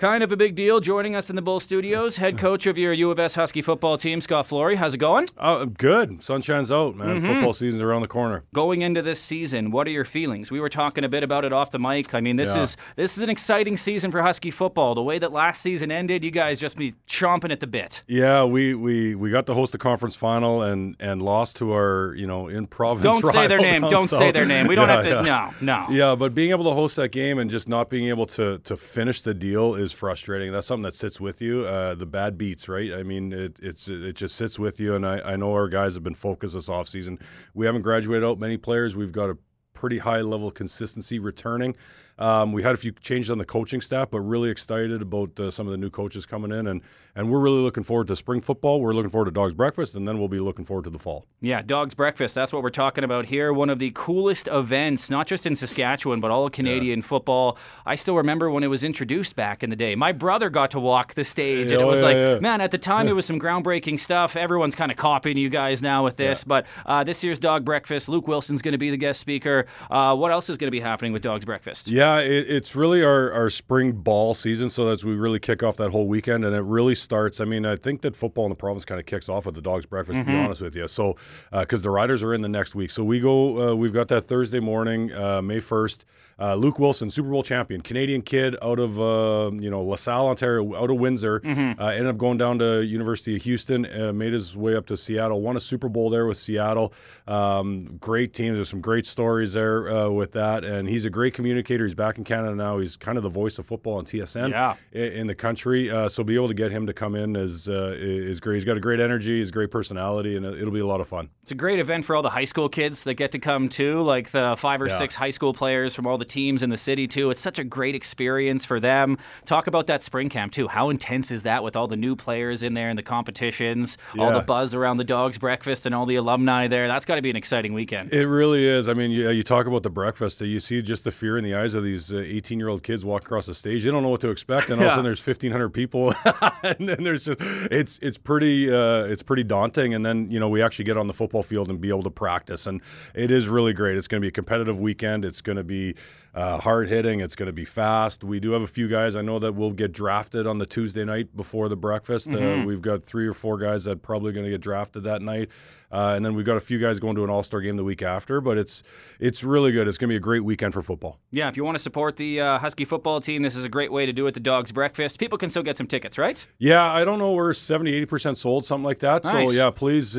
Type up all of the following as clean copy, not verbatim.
Kind of a big deal joining us in the Bull Studios. Head coach of your U of S Husky football team, Scott Flory. How's it going? Good. Sunshine's out, man. Football season's around the corner. Going into this season, what are your feelings? We were talking a bit about it off the mic. I mean, this is an exciting season for Husky football. The way that last season ended, you guys just be chomping at the bit. Yeah, we got to host the conference final and lost to our, in-province rival. Don't say their name. Don't say their name. We don't have to. Yeah. No. Yeah, but being able to host that game and just not being able to finish the deal is frustrating. That's something that sits with you. The bad beats, right? I mean, it just sits with you, and I know our guys have been focused this offseason. We haven't graduated out many players. We've got a pretty high level of consistency returning. We had a few changes on the coaching staff, but really excited about some of the new coaches coming in, and we're really looking forward to spring football. We're looking forward to Dogs Breakfast, and then we'll be looking forward to the fall. Yeah, Dogs Breakfast, that's what we're talking about here. One of the coolest events, not just in Saskatchewan, but all of Canadian football. I still remember when it was introduced back in the day. My brother got to walk the stage, and it was man, at the time it was some groundbreaking stuff. Everyone's kind of copying you guys now with this, but this year's Dog Breakfast, Luke Wilson's going to be the guest speaker. What else is going to be happening with Dogs Breakfast? Yeah, it's really our spring ball season, so that's we really kick off that whole weekend, and it really starts. I mean, I think that football in the province kind of kicks off with the Dogs Breakfast, to be honest with you. So, because the Riders are in the next week. So we go, we've got that Thursday morning, May 1st. Luke Wilson, Super Bowl champion, Canadian kid out of LaSalle, Ontario, out of Windsor, ended up going down to University of Houston, made his way up to Seattle, won a Super Bowl there with Seattle. Great team. There's some great stories there with that, and he's a great communicator. He's back in Canada now. He's kind of the voice of football on TSN in the country. So be able to get him to come in is great. He's got a great energy, he's a great personality, and it'll be a lot of fun. It's a great event for all the high school kids that get to come too, like the 5 or 6 high school players from all the teams in the city too. It's such a great experience for them. Talk about that spring camp too. How intense is that with all the new players in there and the competitions, all the buzz around the Dogs Breakfast and all the alumni there? That's got to be an exciting weekend. It really is. I mean, you talk about the breakfast. You see just the fear in the eyes of these 18-year-old kids walk across the stage. They don't know what to expect, and all of a sudden there's 1,500 people, and then there's just it's pretty daunting. And then we actually get on the football field and be able to practice, and it is really great. It's going to be a competitive weekend. It's going to be hard hitting. It's going to be fast. We do have a few guys I know that will get drafted on the Tuesday night before the breakfast. We've got 3 or 4 guys that are probably going to get drafted that night. And then we've got a few guys going to an all-star game the week after, but it's really good. It's going to be a great weekend for football. Yeah, if you want to support the Husky football team, this is a great way to do it, the Dogs Breakfast. People can still get some tickets, right? Yeah, I don't know, we're 70-80% sold, something like that. Nice. So yeah, please,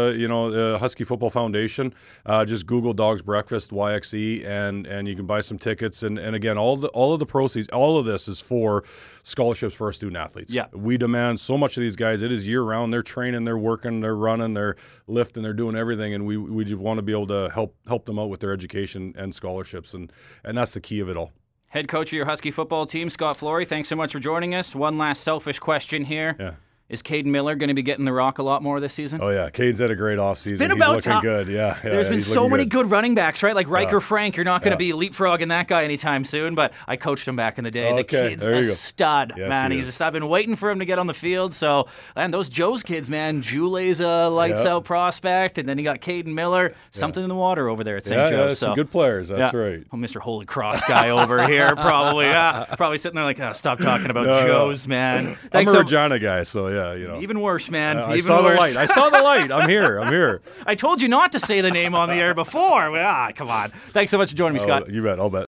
Husky Football Foundation, just Google Dogs Breakfast YXE, and you can buy some tickets. And again, all of the proceeds, all of this is for scholarships for our student athletes. Yeah, we demand so much of these guys. It is year round. They're training, they're working, they're running, they're lifting, they're doing everything, and we just want to be able to help them out with their education and scholarships, and that's the key of it all. Head coach of your Husky football team, Scott Flory, thanks so much for joining us. One last selfish question here. Yeah. Is Caden Miller going to be getting the rock a lot more this season? Oh, yeah. Caden's had a great offseason. It's been about He's looking good. Yeah. There's been so many good running backs, right? Like Riker Frank. You're not going to be leapfrogging that guy anytime soon, but I coached him back in the day. The kid's a stud, man. I've been waiting for him to get on the field. So, and those Joe's kids, man. Jule's a lights-out prospect, and then you got Caden Miller. Something in the water over there at St. Joe's. Yeah, some good players. That's right. Oh, Mr. Holy Cross guy over here, probably. Probably sitting there like, stop talking about Joe's, man. I'm a Regina guy, so Even worse. Man, I saw the light. I saw the light. I'm here. I told you not to say the name on the air before. Come on. Thanks so much for joining me, Scott. You bet. I'll bet.